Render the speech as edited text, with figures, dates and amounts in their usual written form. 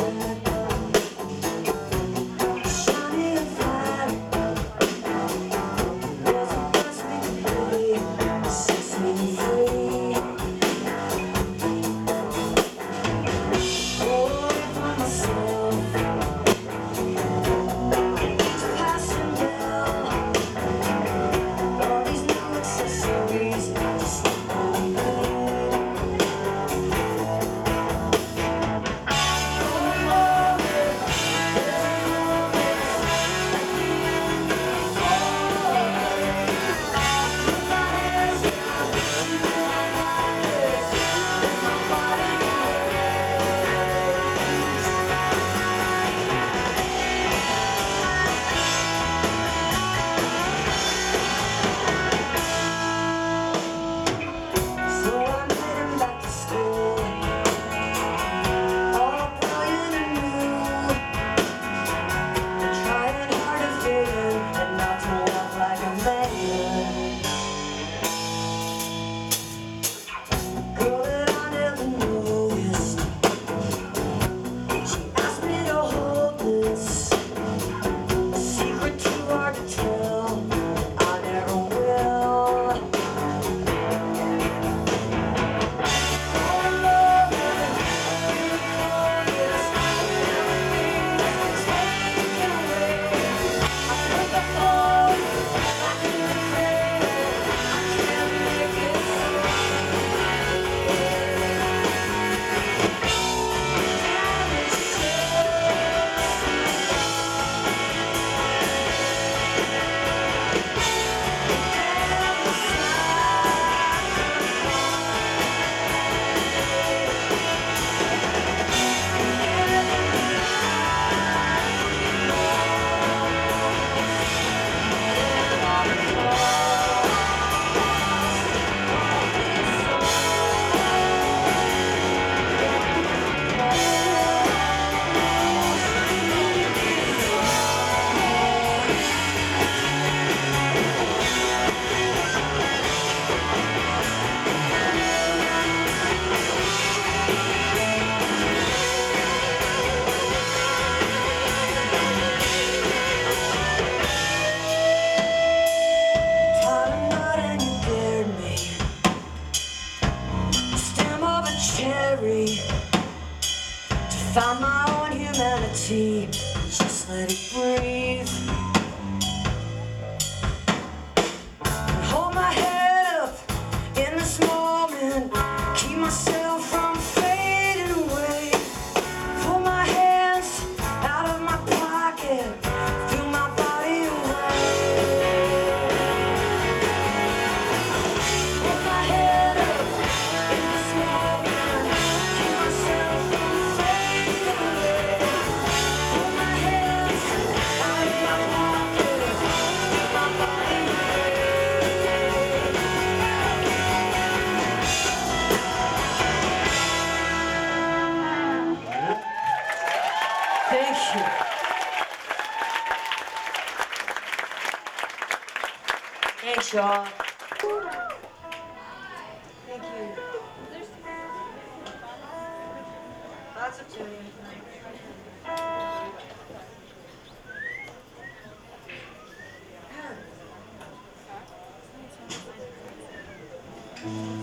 Found my own humanity, just let it breathe. Hold my head up in this moment, keep myself from fading away. Pull my hands out of my pocket, feel my body away. Hold my head up in this moment, keep myself from fading away. Pull my hands out of my pocket, feel my body away. Thank you. Thanks, y'all. Thank you. Lots of tuning tonight.